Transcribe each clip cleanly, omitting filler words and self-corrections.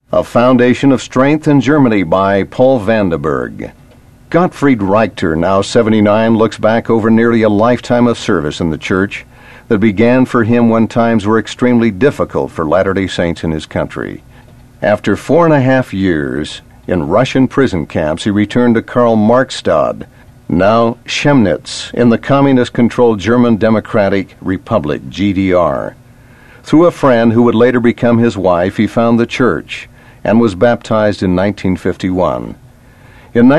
A Foundation of Strength in Germany by Paul Vandenberg. Gottfried Richter, now 79, looks back over nearly a lifetime of service in the church that began for him when times were extremely difficult for Latter-day Saints in his country. After 4.5 years in Russian prison camps, he returned to Karl-Marx-Stadt, now Chemnitz, in the communist-controlled German Democratic Republic, GDR. Through a friend who would later become his wife, he found the church and was baptized in 1951. In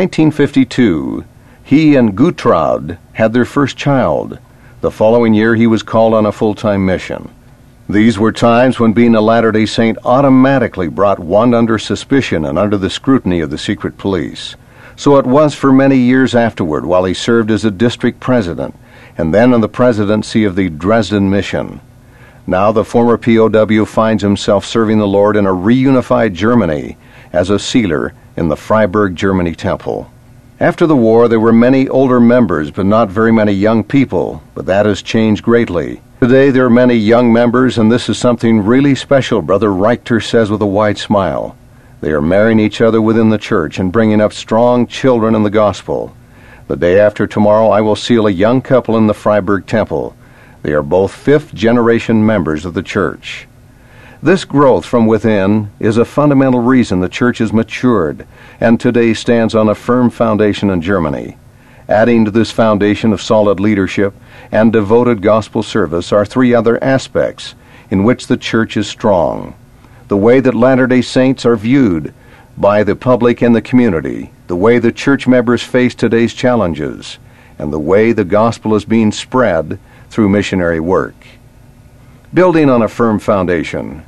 1952, he and Gutraud had their first child. The following year, he was called on a full-time mission. These were times when being a Latter-day Saint automatically brought one under suspicion and under the scrutiny of the secret police. So it was for many years afterward, while he served as a district president and then in the presidency of the Dresden mission. Now the former POW finds himself serving the Lord in a reunified Germany as a sealer in the Freiburg, Germany temple. After the war, there were many older members, but not very many young people, but that has changed greatly. Today there are many young members, and this is something really special, Brother Richter says with a wide smile. They are marrying each other within the church and bringing up strong children in the gospel. The day after tomorrow, I will seal a young couple in the Freiburg temple. They are both fifth-generation members of the church. This growth from within is a fundamental reason the church has matured and today stands on a firm foundation in Germany. Adding to this foundation of solid leadership and devoted gospel service are three other aspects in which the church is strong. The way that Latter-day Saints are viewed by the public and the community, the way the church members face today's challenges, and the way the gospel is being spread through missionary work. Building on a firm foundation.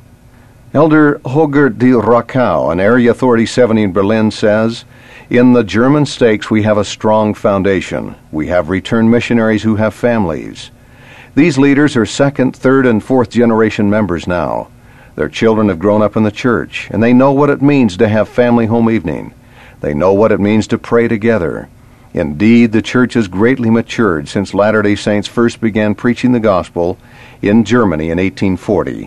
Elder Holger de Rakow, an Area Authority 70 in Berlin, says, "In the German stakes we have a strong foundation. We have returned missionaries who have families. These leaders are second, third, and fourth generation members now. Their children have grown up in the church, and they know what it means to have family home evening. They know what it means to pray together. Indeed, the church has greatly matured since Latter-day Saints first began preaching the gospel in Germany in 1840.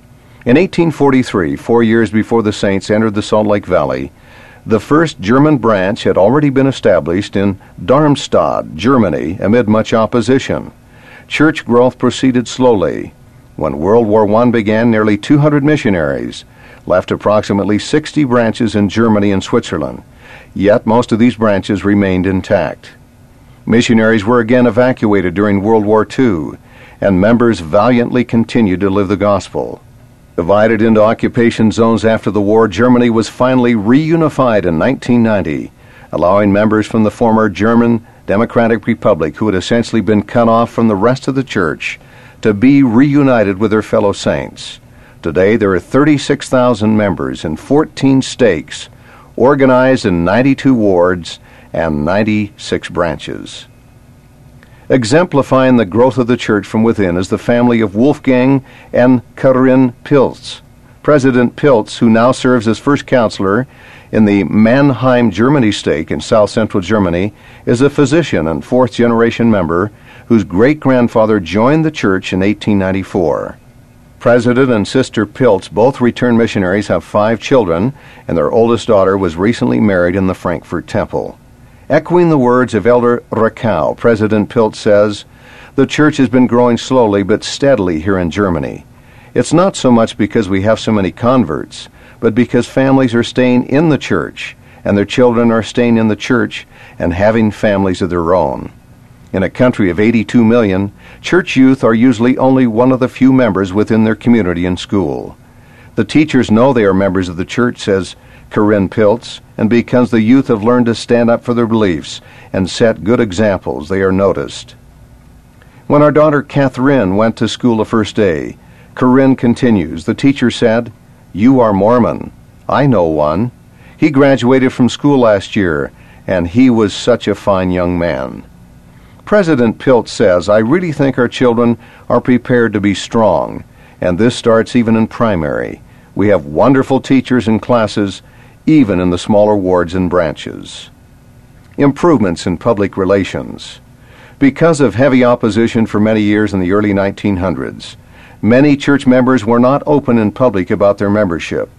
In 1843, 4 years before the Saints entered the Salt Lake Valley, the first German branch had already been established in Darmstadt, Germany, amid much opposition. Church growth proceeded slowly. When World War I began, nearly 200 missionaries left approximately 60 branches in Germany and Switzerland. Yet most of these branches remained intact. Missionaries were again evacuated during World War II, and members valiantly continued to live the gospel. Divided into occupation zones after the war, Germany was finally reunified in 1990, allowing members from the former German Democratic Republic, who had essentially been cut off from the rest of the church, to be reunited with their fellow saints. Today there are 36,000 members in 14 stakes, organized in 92 wards and 96 branches. Exemplifying the growth of the church from within is the family of Wolfgang and Karin Pilz. President Pilz, who now serves as first counselor in the Mannheim, Germany stake in south-central Germany, is a physician and fourth-generation member whose great-grandfather joined the church in 1894. President and Sister Pilz, both returned missionaries, have 5 children, and their oldest daughter was recently married in the Frankfurt Temple. Echoing the words of Elder Rakow, President Pilz says, "The church has been growing slowly but steadily here in Germany. It's not so much because we have so many converts, but because families are staying in the church, and their children are staying in the church and having families of their own. In a country of 82 million, church youth are usually only one of the few members within their community and school. The teachers know they are members of the church," says Karin Pilz, "and because the youth have learned to stand up for their beliefs and set good examples, they are noticed." When our daughter Catherine went to school the first day, Karin continues, "The teacher said, 'You are Mormon. I know one. He graduated from school last year, and he was such a fine young man.'" President Pilz says, "I really think our children are prepared to be strong, and this starts even in primary. We have wonderful teachers and classes, even in the smaller wards and branches." Improvements in public relations. Because of heavy opposition for many years in the early 1900s, many church members were not open in public about their membership.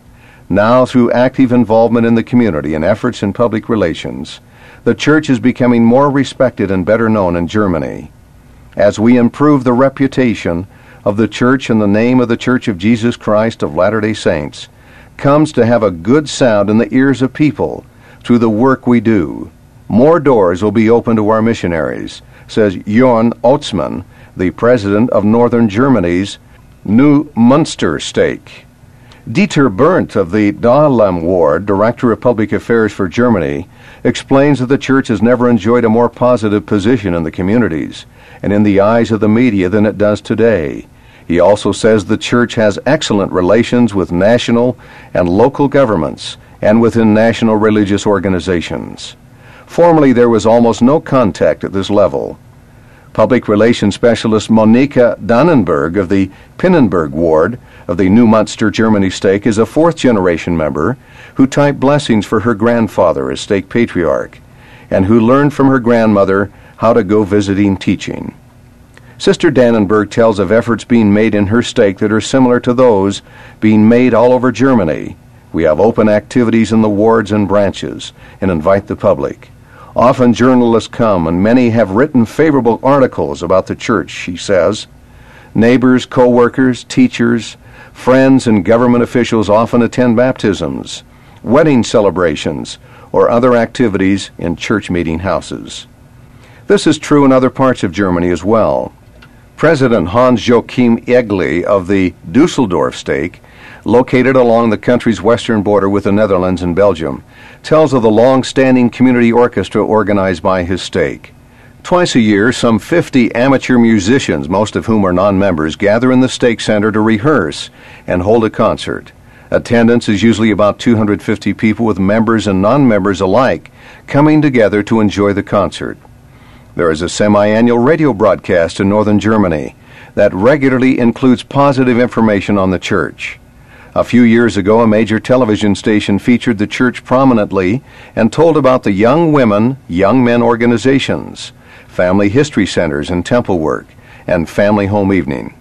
Now, through active involvement in the community and efforts in public relations, the church is becoming more respected and better known in Germany. As we improve the reputation of the church and the name of the Church of Jesus Christ of Latter-day Saints comes to have a good sound in the ears of people through the work we do, more doors will be open to our missionaries, says Jörn Otzmann, the president of Northern Germany's New Munster stake. Dieter Berndt of the Dahlem Ward, Director of Public Affairs for Germany, explains that the church has never enjoyed a more positive position in the communities and in the eyes of the media than it does today. He also says the church has excellent relations with national and local governments and within national religious organizations. Formerly, there was almost no contact at this level. Public relations specialist Monika Dannenberg of the Pinnenberg Ward of the New Munster Germany stake is a fourth-generation member who typed blessings for her grandfather as stake patriarch and who learned from her grandmother how to go visiting teaching. Sister Dannenberg tells of efforts being made in her stake that are similar to those being made all over Germany. We have open activities in the wards and branches and invite the public. Often journalists come, and many have written favorable articles about the church, she says. Neighbors, co-workers, teachers, friends, and government officials often attend baptisms, wedding celebrations, or other activities in church meeting houses. This is true in other parts of Germany as well. President Hans-Joachim Egli of the Dusseldorf stake, located along the country's western border with the Netherlands and Belgium, tells of the long-standing community orchestra organized by his stake. Twice a year, some 50 amateur musicians, most of whom are non-members, gather in the stake center to rehearse and hold a concert. Attendance is usually about 250 people, with members and non-members alike coming together to enjoy the concert. There is a semi-annual radio broadcast in northern Germany that regularly includes positive information on the church. A few years ago, a major television station featured the church prominently and told about the young women, young men organizations, family history centers and temple work, and family home evening.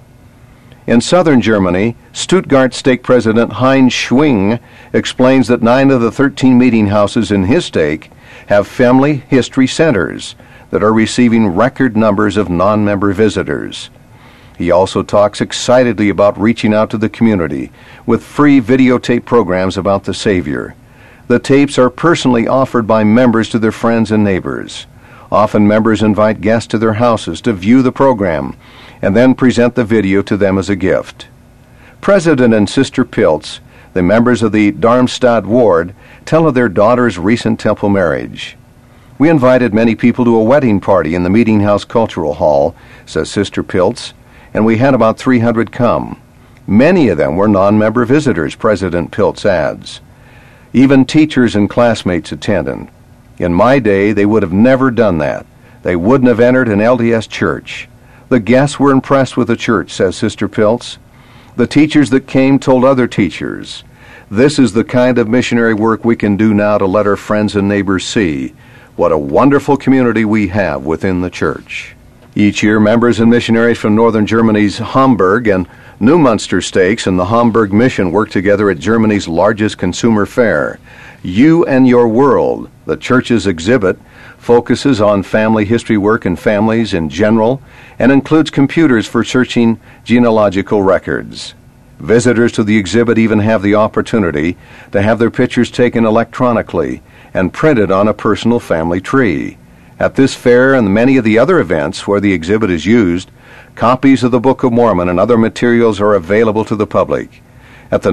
In southern Germany, Stuttgart stake president Heinz Schwing explains that 9 of the 13 meeting houses in his stake have family history centers that are receiving record numbers of non-member visitors. He also talks excitedly about reaching out to the community with free videotape programs about the Savior. The tapes are personally offered by members to their friends and neighbors. Often members invite guests to their houses to view the program and then present the video to them as a gift. President and Sister Pilz, the members of the Darmstadt Ward, tell of their daughter's recent temple marriage. We invited many people to a wedding party in the Meeting House Cultural Hall, says Sister Pilz, and we had about 300 come. Many of them were non-member visitors, President Pilz adds. Even teachers and classmates attended. In my day, they would have never done that. They wouldn't have entered an LDS church. The guests were impressed with the church, says Sister Pilz. The teachers that came told other teachers, "This is the kind of missionary work we can do now to let our friends and neighbors see what a wonderful community we have within the church." Each year, members and missionaries from northern Germany's Hamburg and New Munster stakes and the Hamburg Mission work together at Germany's largest consumer fair. You and Your World, the church's exhibit, focuses on family history work and families in general and includes computers for searching genealogical records. Visitors to the exhibit even have the opportunity to have their pictures taken electronically and printed on a personal family tree. At this fair and many of the other events where the exhibit is used, copies of the Book of Mormon and other materials are available to the public. At the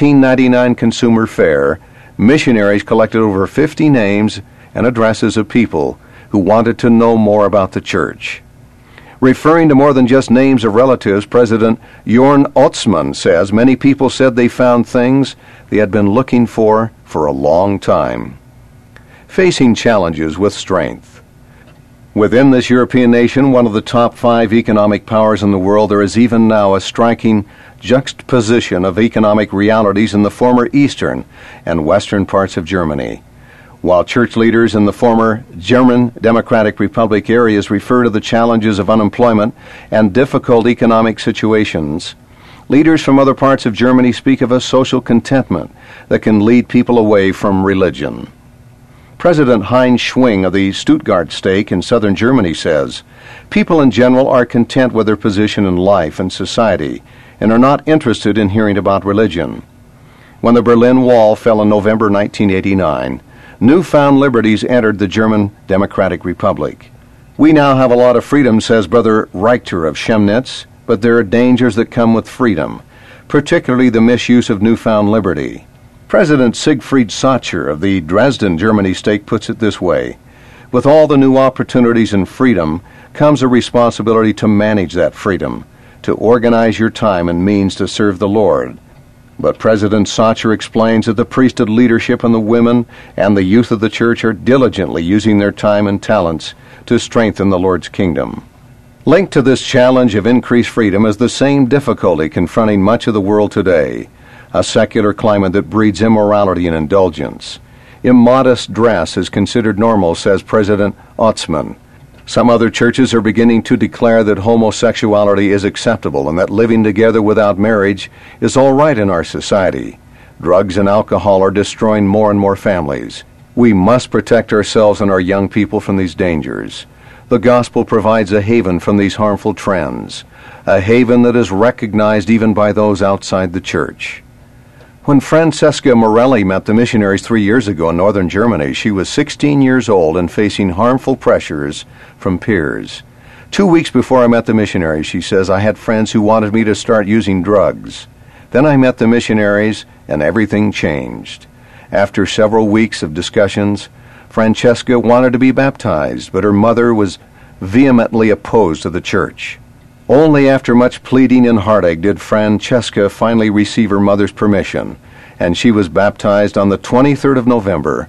1999 Consumer Fair, missionaries collected over 50 names and addresses of people who wanted to know more about the church. Referring to more than just names of relatives, President Jörn Otzmann says many people said they found things they had been looking for a long time. Facing challenges with strength. Within this European nation, one of the top 5 economic powers in the world, there is even now a striking juxtaposition of economic realities in the former eastern and western parts of Germany. While church leaders in the former German Democratic Republic areas refer to the challenges of unemployment and difficult economic situations, Leaders from other parts of Germany speak of a social contentment that can lead people away from religion. President Heinz Schwing of the Stuttgart stake in southern Germany says, "People in general are content with their position in life and society and are not interested in hearing about religion." When the Berlin Wall fell in November 1989, newfound liberties entered the German Democratic Republic. "We now have a lot of freedom," says Brother Richter of Chemnitz, "but there are dangers that come with freedom, particularly the misuse of newfound liberty." President Siegfried Sacher of the Dresden, Germany stake puts it this way, "With all the new opportunities and freedom comes a responsibility to manage that freedom, to organize your time and means to serve the Lord." But President Sacher explains that the priesthood leadership and the women and the youth of the church are diligently using their time and talents to strengthen the Lord's kingdom. Linked to this challenge of increased freedom is the same difficulty confronting much of the world today, a secular climate that breeds immorality and indulgence. Immodest dress is considered normal, says President Otzman. Some other churches are beginning to declare that homosexuality is acceptable and that living together without marriage is all right in our society. Drugs and alcohol are destroying more and more families. We must protect ourselves and our young people from these dangers. The gospel provides a haven from these harmful trends, a haven that is recognized even by those outside the church. When Francesca Morelli met the missionaries 3 years ago in northern Germany, she was 16 years old and facing harmful pressures from peers. 2 weeks before I met the missionaries, she says, I had friends who wanted me to start using drugs. Then I met the missionaries and everything changed. After several weeks of discussions, Francesca wanted to be baptized, but her mother was vehemently opposed to the church. Only after much pleading and heartache did Francesca finally receive her mother's permission, and she was baptized on the 23rd of November,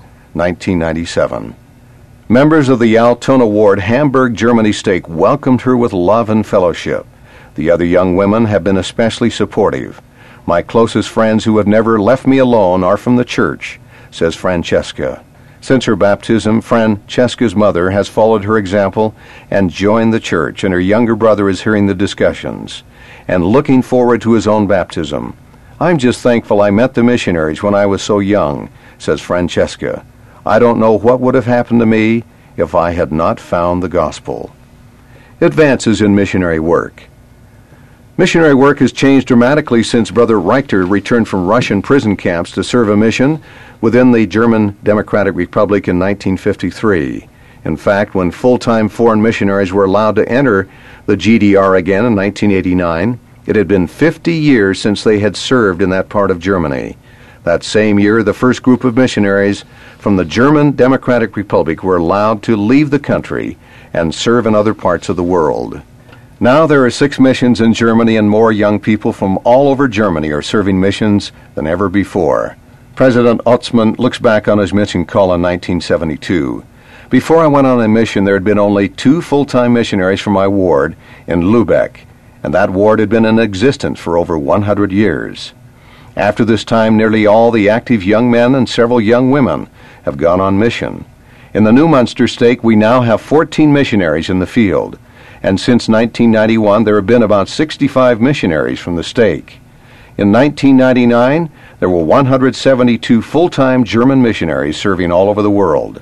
1997. Members of the Altona Ward, Hamburg, Germany stake welcomed her with love and fellowship. The other young women have been especially supportive. My closest friends who have never left me alone are from the church, says Francesca. Since her baptism, Francesca's mother has followed her example and joined the church, and her younger brother is hearing the discussions and looking forward to his own baptism. I'm just thankful I met the missionaries when I was so young, says Francesca. I don't know what would have happened to me if I had not found the gospel. Advances in missionary work. Missionary work has changed dramatically since Brother Richter returned from Russian prison camps to serve a mission within the German Democratic Republic in 1953. In fact, when full-time foreign missionaries were allowed to enter the GDR again in 1989, it had been 50 years since they had served in that part of Germany. That same year, the first group of missionaries from the German Democratic Republic were allowed to leave the country and serve in other parts of the world. Now there are 6 missions in Germany, and more young people from all over Germany are serving missions than ever before. President Otzman looks back on his mission call in 1972. Before I went on a mission, there had been only 2 full-time missionaries from my ward in Lübeck, and that ward had been in existence for over 100 years. After this time, nearly all the active young men and several young women have gone on mission. In the New Munster stake, we now have 14 missionaries in the field, and since 1991 there have been about 65 missionaries from the stake. In 1999, there were 172 full-time German missionaries serving all over the world.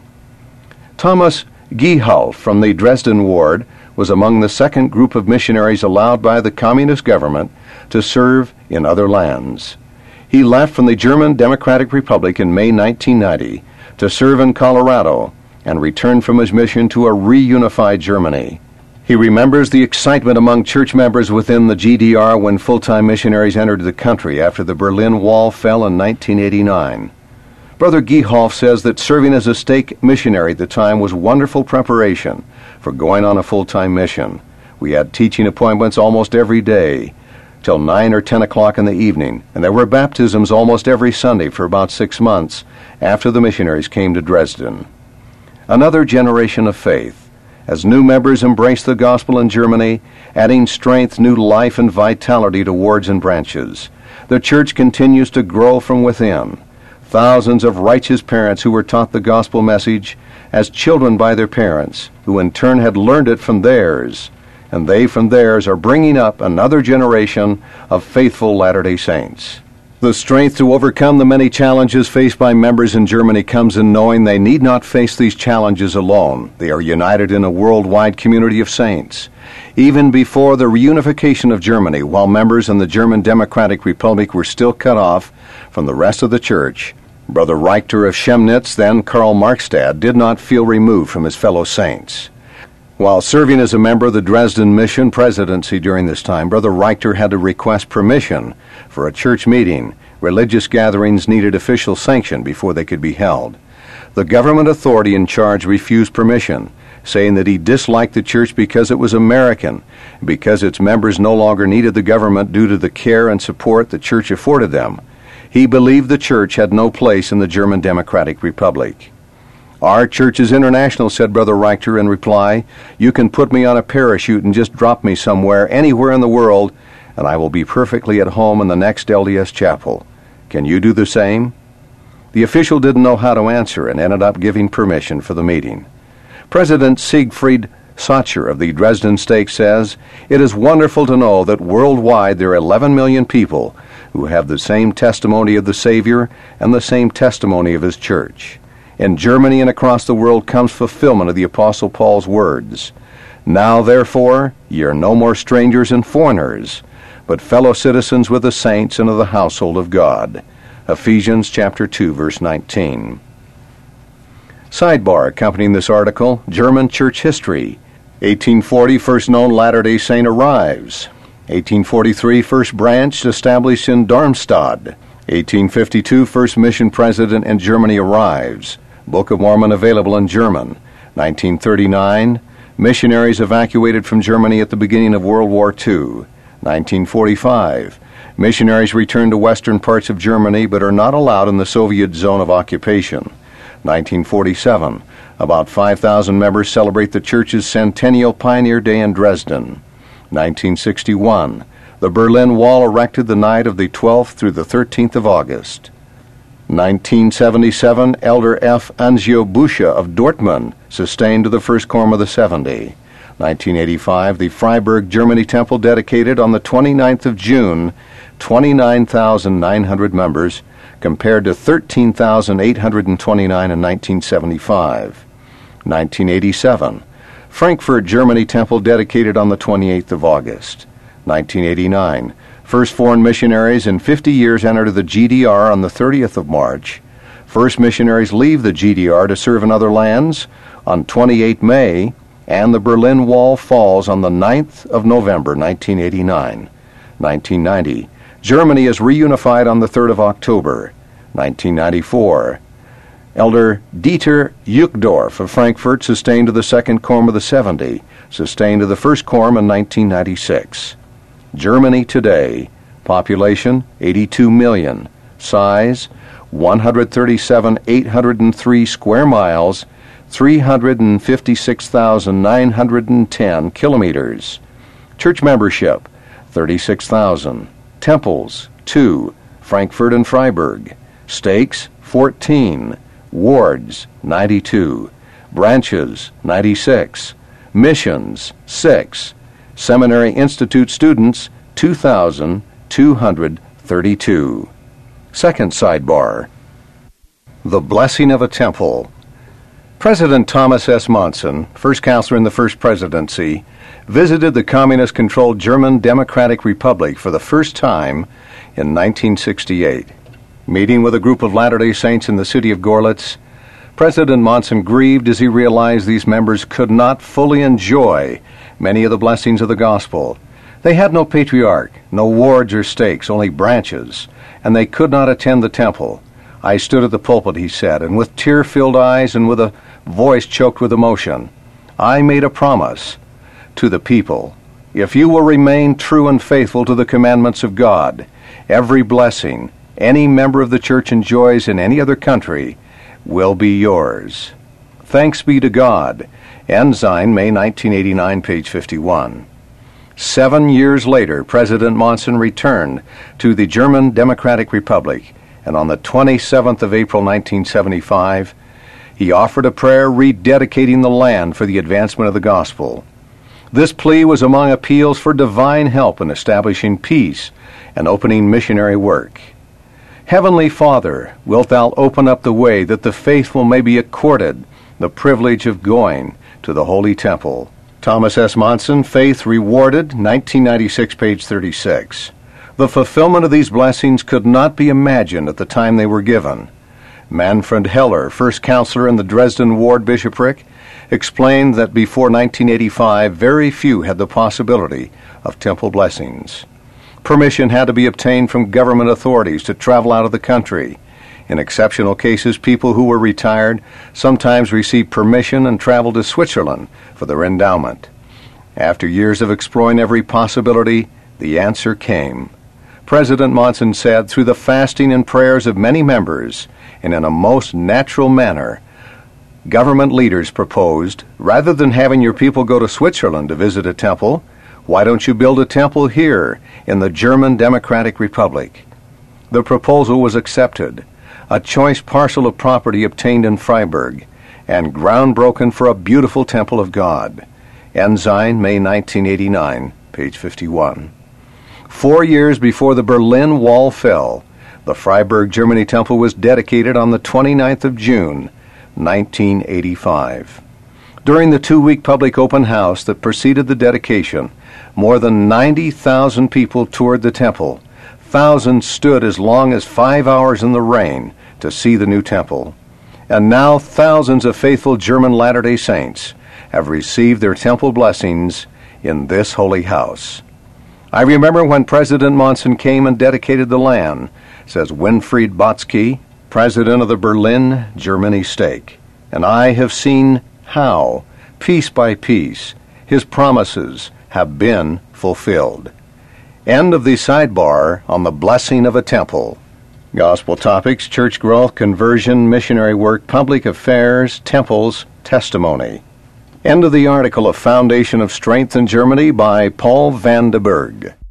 Thomas Giehalf from the Dresden ward was among the second group of missionaries allowed by the communist government to serve in other lands. He left from the German Democratic Republic in May 1990 to serve in Colorado and returned from his mission to a reunified Germany. He remembers the excitement among church members within the GDR when full-time missionaries entered the country after the Berlin Wall fell in 1989. Brother Giehalf says that serving as a stake missionary at the time was wonderful preparation for going on a full-time mission. We had teaching appointments almost every day, till 9 or 10 o'clock in the evening, and there were baptisms almost every Sunday for about 6 months after the missionaries came to Dresden. Another generation of faith. As new members embrace the gospel in Germany, adding strength, new life, and vitality to wards and branches, the church continues to grow from within. Thousands of righteous parents who were taught the gospel message as children by their parents, who in turn had learned it from theirs, and they from theirs are bringing up another generation of faithful Latter-day Saints. The strength to overcome the many challenges faced by members in Germany comes in knowing they need not face these challenges alone. They are united in a worldwide community of saints. Even before the reunification of Germany, while members in the German Democratic Republic were still cut off from the rest of the church, Brother Richter of Chemnitz, then Karl Marxstadt, did not feel removed from his fellow saints. While serving as a member of the Dresden Mission Presidency during this time, Brother Richter had to request permission for a church meeting. Religious gatherings needed official sanction before they could be held. The government authority in charge refused permission, saying that he disliked the church because it was American, and because its members no longer needed the government due to the care and support the church afforded them. He believed the church had no place in the German Democratic Republic. "Our church is international," said Brother Richter in reply. "You can put me on a parachute and just drop me somewhere, anywhere in the world, and I will be perfectly at home in the next LDS chapel. Can you do the same?" The official didn't know how to answer and ended up giving permission for the meeting. President Siegfried Sacher of the Dresden Stake says, "It is wonderful to know that worldwide there are 11 million people who have the same testimony of the Savior and the same testimony of His church. In Germany and across the world comes fulfillment of the Apostle Paul's words. Now, therefore, ye are no more strangers and foreigners, but fellow citizens with the saints and of the household of God." Ephesians chapter 2, verse 19. Sidebar accompanying this article, German church history. 1840, first known Latter-day Saint arrives. 1843, first branch established in Darmstadt. 1852, first mission president in Germany arrives. Book of Mormon available in German. 1939, missionaries evacuated from Germany at the beginning of World War II. 1945, missionaries return to western parts of Germany but are not allowed in the Soviet zone of occupation. 1947, about 5,000 members celebrate the church's centennial Pioneer Day in Dresden. 1961, the Berlin Wall erected the night of the 12th through the 13th of August. 1977, Elder F. Anzio Buscha of Dortmund sustained to the First Quorum of the 70. 1985, the Freiburg, Germany Temple dedicated on the 29th of June, 29,900 members, compared to 13,829 in 1975. 1987, Frankfurt, Germany Temple dedicated on the 28th of August. 1989, first foreign missionaries in 50 years enter the GDR on the 30th of March. First missionaries leave the GDR to serve in other lands on 28 May, and the Berlin Wall falls on the 9th of November, 1989. 1990, Germany is reunified on the 3rd of October. 1994, Elder Dieter Uchtdorf of Frankfurt sustained to the Second Quorum of the 70, sustained to the First Quorum in 1996. Germany today, population 82 million, size 137,803 square miles, 356,910 kilometers. Church membership 36,000. Temples 2, Frankfurt and Freiburg. Stakes 14. Wards 92. Branches 96. Missions 6. Seminary Institute students 2,232. Second sidebar. The Blessing of a Temple. President Thomas S. Monson, first counselor in the First Presidency, visited the communist-controlled German Democratic Republic for the first time in 1968. Meeting with a group of Latter-day Saints in the city of Gorlitz, President Monson grieved as he realized these members could not fully enjoy many of the blessings of the gospel. They had no patriarch, no wards or stakes, only branches, and they could not attend the temple. I stood at the pulpit, he said, and with tear-filled eyes and with a voice choked with emotion, I made a promise to the people. If you will remain true and faithful to the commandments of God, every blessing any member of the church enjoys in any other country will be yours. Thanks be to God. Ensign, May 1989, page 51. 7 years later, President Monson returned to the German Democratic Republic, and on the 27th of April 1975, he offered a prayer rededicating the land for the advancement of the gospel. This plea was among appeals for divine help in establishing peace and opening missionary work. Heavenly Father, wilt thou open up the way that the faithful may be accorded the privilege of going to the Holy Temple. Thomas S. Monson, Faith Rewarded, 1996, page 36. The fulfillment of these blessings could not be imagined at the time they were given. Manfred Heller, first counselor in the Dresden Ward Bishopric, explained that before 1985, very few had the possibility of temple blessings. Permission had to be obtained from government authorities to travel out of the country. In exceptional cases, people who were retired sometimes received permission and traveled to Switzerland for their endowment. After years of exploring every possibility, the answer came. President Monson said, through the fasting and prayers of many members, and in a most natural manner, government leaders proposed, rather than having your people go to Switzerland to visit a temple, why don't you build a temple here in the German Democratic Republic? The proposal was accepted. A choice parcel of property obtained in Freiburg, and ground broken for a beautiful temple of God. Ensign, May 1989, page 51. 4 years before the Berlin Wall fell, the Freiburg, Germany temple was dedicated on the 29th of June, 1985. During the 2-week public open house that preceded the dedication, more than 90,000 people toured the temple. Thousands stood as long as 5 hours in the rain to see the new temple. And now thousands of faithful German Latter-day Saints have received their temple blessings in this holy house. I remember when President Monson came and dedicated the land, says Winfried Botzke, president of the Berlin, Germany stake. And I have seen how, piece by piece, his promises have been fulfilled. End of the sidebar on the blessing of a temple. Gospel topics: church growth, conversion, missionary work, public affairs, temples, testimony. End of the article, A Foundation of Strength in Germany by Paul Vandenberg.